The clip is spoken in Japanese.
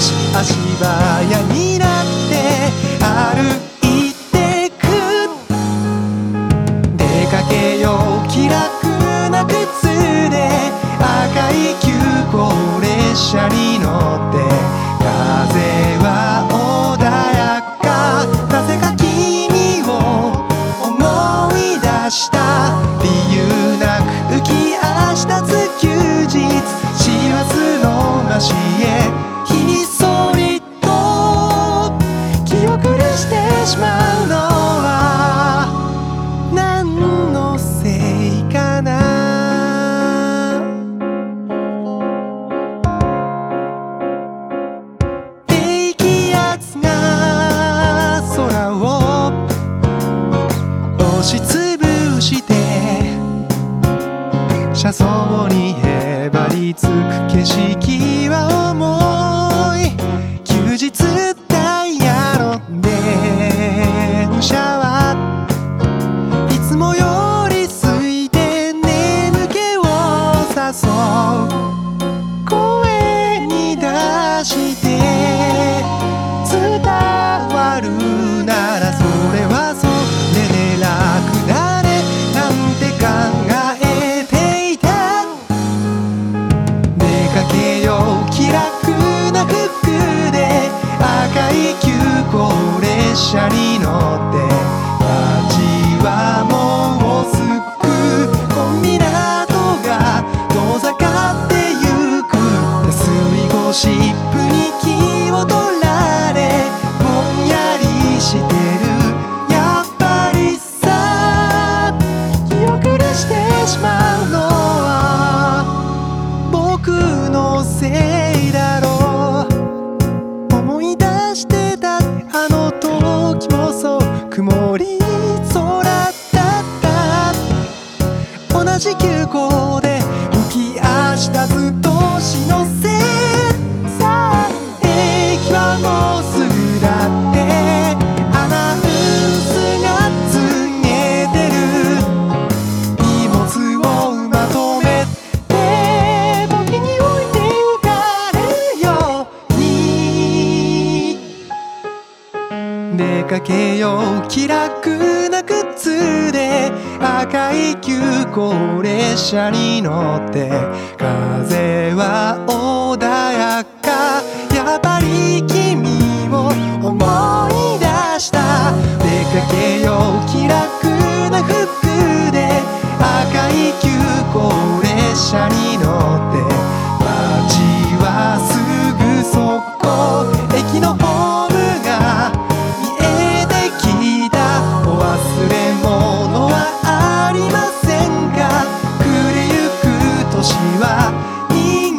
し足早になって歩いてく。出かけよう気楽な靴で赤い急行列車に乗って、風は穏やか。なぜか君を思い出した。理由なく浮き足立つ休日、師走の街へひっそりと気遅れしてしまうのは何のせいかな。低気圧が空を押しつぶして車窓にへばりつく景色は重い。休日ダイヤの電車はいつもより空いて眠気を誘う。声に出して伝わるならそれはそれで楽だねなんて考えていた。出かけよう気楽な服で赤い急行列車に乗って、街はもうすぐコンビナートが遠ざかってゆく。安いゴシップに気を取られぼんやりしてる。やっぱりさ気遅れしてしまうのは僕のせいだろう。思い出してたあの時もそう曇り空だった。同じ急行で浮き足立つ年のせいさあ駅はもうすぐだってアナウンスが告げてる。荷物をまとめて時に置いてゆかれるように。出かけよう気楽な靴で赤い急行列車に乗って、風は穏やか。やっぱり君を思い出した。出かけよう気楽な服で赤い急行列車に乗って、街はすぐそこ。駅のホームが見えてきた。お忘れ物はありませんか。暮れゆく年は